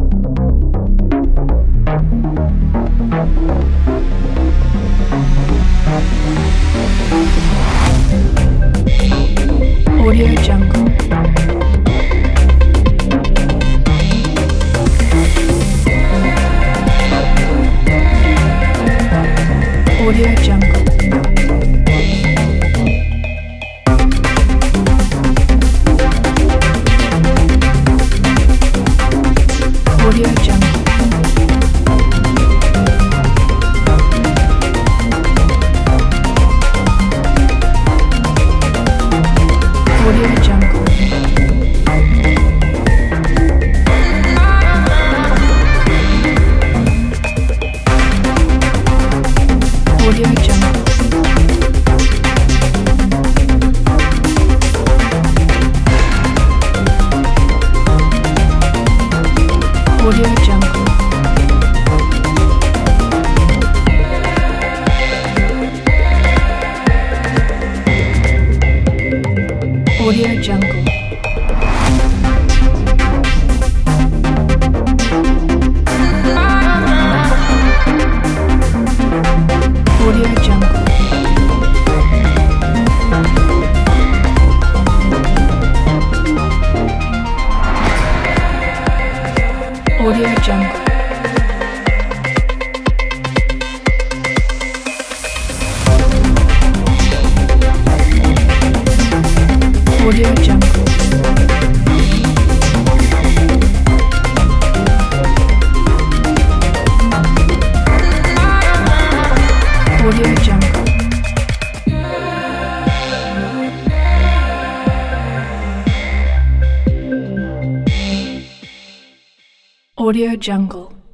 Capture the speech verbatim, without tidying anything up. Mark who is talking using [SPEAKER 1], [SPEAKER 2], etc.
[SPEAKER 1] Audio Jungle. Audio Jungle. Audio Jungle. Audio Jungle. Audio Jungle. Audio Jungle. Audio Jungle. Audio Jungle. Audio Jungle. Audio Jungle. Audio Jungle. Audio Jungle.